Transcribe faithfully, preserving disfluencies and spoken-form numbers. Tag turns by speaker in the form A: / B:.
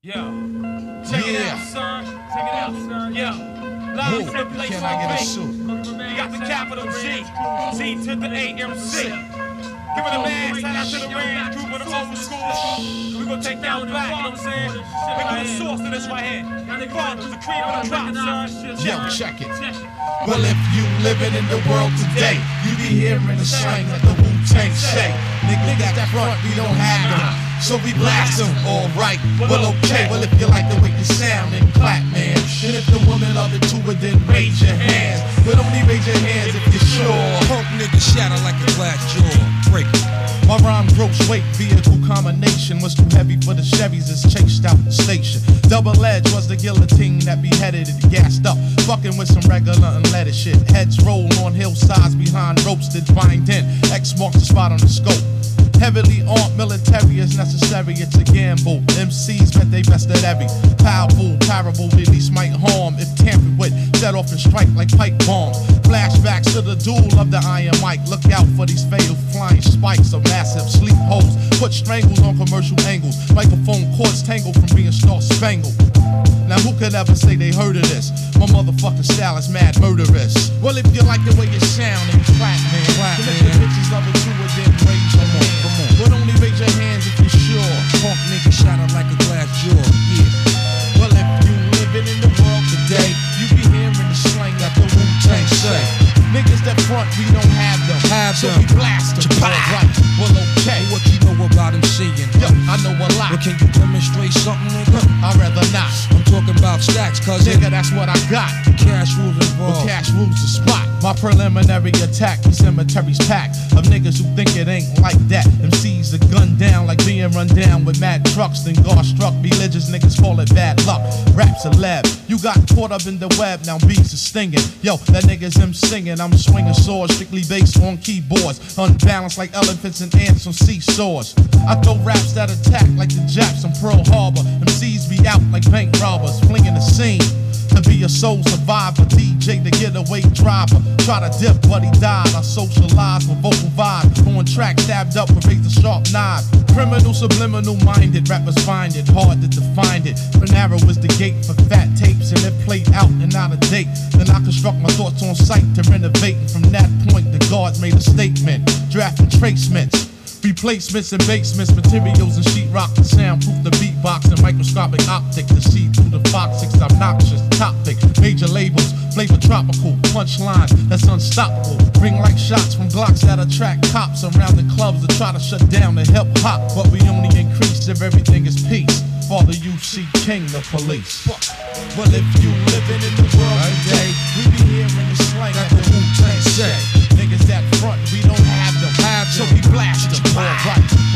A: Yeah. Check it
B: Yeah.
A: out, son. Check it out, son. Yeah. Live
B: Who
A: from place
B: can I get a suit?
A: You got the capital G. G to the A M C. Give it a man. Shout out to the Rams group of the old school. We gonna take y'all back, you know what I'm saying? We got the source to this right here. The fathers, the cream of the crop, son.
B: Yo, check it. Well, if you living in the world today, you be hearing the slang that the Wu-Tang say. Niggas that front, we don't have them, so we blast them. Alright, well okay, well if you like the way you sound, then clap, man. And if the woman love it too, then raise your hands. But only raise your hands if you're sure.
C: Punk nigga shatter like a glass jaw. Break it.
B: My rhyme gross weight vehicle combination was too heavy for the Chevys, it's chased out the station. Double edge was the guillotine that beheaded it, gassed up, fucking with some regular unleaded shit. Heads roll on hillsides behind ropes that bind in. X marks the spot on the scope. Heavily armed military is necessary, it's a gamble. M Cs bet they best at every powerful, parable release might harm if tampered with, set off and strike like pipe bombs. Flashbacks to the duel of the Iron Mike. Look out for these fatal flying spikes of massive sleep holes. Put strangles on commercial angles. Microphone cords tangled from being star spangled. Now who could ever say they heard of this? My motherfucking style is mad murderous. Well, if you like the way you sound, then clap, man.
C: Clap,
B: Let
C: man.
B: the bitches of it too, and then raise your hand. But only raise your hands if you're sure.
C: Punk nigga shatter like a glass jaw. Yeah.
B: Well, if you living in the world today, you be hearing the slang that the Wu-Tang say. Niggas that front, we don't have them.
C: Have
B: so
C: them.
B: we blast them. Alright, well, okay.
C: What you know about him seeing?
B: Yo, I know a lot.
C: But can you demonstrate something, nigga?
B: I'd rather not.
C: I'm talking about stacks, cuz
B: Nigga, that's what I got.
C: cash rules
B: Well,
C: involved.
B: cash rules the spot. My preliminary attack, these cemeteries packed of niggas who think it ain't like that. M Cs are gunned down like being run down with mad trucks. Then God struck, religious niggas call it bad luck. Rap's a lab, you got caught up in the web, now beats are stinging. Yo, that nigga's him singing, I'm swinging swords, strictly based on keyboards. Unbalanced like elephants and ants on seesaws. I throw raps that attack like the Japs on Pearl Harbor. M Cs be out like bank robbers, flinging the scene. To be a soul survivor, D J the getaway driver. Try to dip, but he died. I socialize with vocal vibe. On track, stabbed up with razor sharp knives. Criminal, subliminal minded, rappers find it hard to define it. But narrow is the gate for fat tapes, and it played out and out of date. Then I construct my thoughts on sight to renovate. And from that point, the guards made a statement, drafting tracements. Replacements and basements, materials and sheetrock to soundproof the beatbox and microscopic optic to see through the fox. Six obnoxious topic, major labels, flavor tropical, punchlines that's unstoppable. Ring like shots from Glocks that attract cops around the clubs to try to shut down the hip hop. But we only increase if everything is peace. Father U C King, the police. Well, if you living in the world today, we be hearing the slang that the Wu-Tang say. Niggas that front, we don't have them.
C: Have
B: So
C: them.
B: we blast them. Alright.